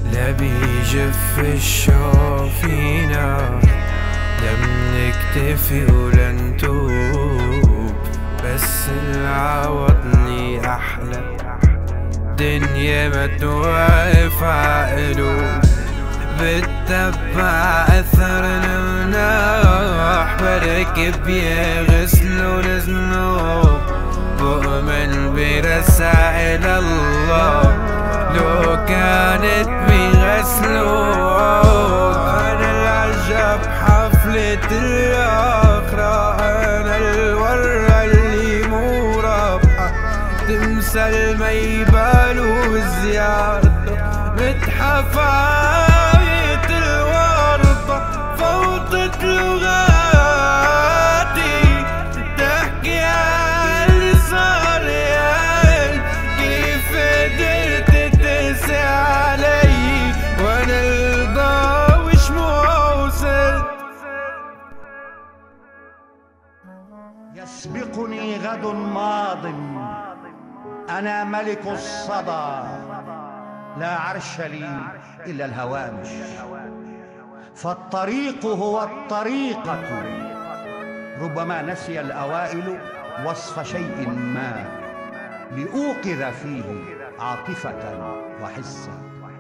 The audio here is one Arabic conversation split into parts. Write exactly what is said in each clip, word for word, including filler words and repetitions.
لا بيجف الشوق فينا، لا بنكتفي ولا نتوب، بس العوضني أحلى دنيا ما توقف عقلوب. بتتبع أثر المناح بركب يغسلوا الذنوب، بؤمن برسائل الله لو كانت بغسلوب. أنا العجب حفلة الآخرة، أنا الورة اللي مو رابحة، تمثل ما يبالوا زيارته، متحف عاية الورطة فوضت لغاتي، تحكي عن اللي صار ياي، كيف قدرت تقسي علي وانا الضاوش موصل. يسبقني غد ماض، أنا ملك الصدى، لا عرش لي إلا الهوامش، فالطريق هو الطريقة. ربما نسي الأوائل وصف شيء ما لأوقظ فيه عاطفة وحسا،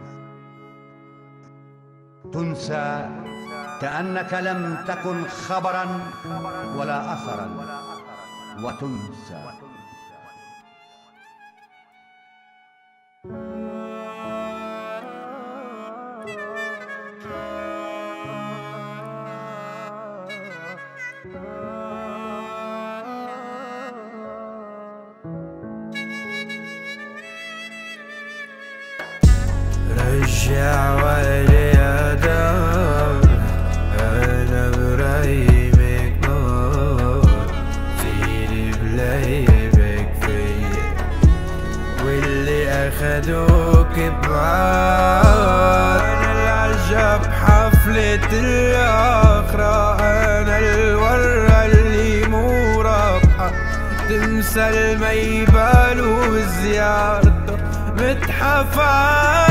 تنسى كأنك لم تكن خبرا ولا أثرا، وتنسى. رجع ويلي يا دار، أنا برايمك نار، سيري بلايبك فيا، واللي أخدوك بعاد. أنا العجب حفلة الآخرة، أنا الورة اللي مو رابحة، تمثل ما يبالوا زيارته، متحف